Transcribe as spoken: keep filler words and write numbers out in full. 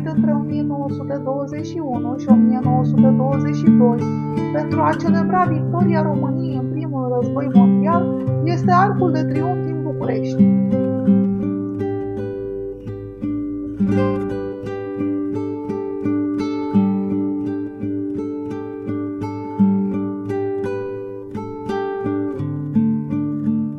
trăit între o mie nouă sute douăzeci și unu și o mie nouă sute douăzeci și doi pentru a celebra victoria României în primul război mondial este Arcul de Triunf din București.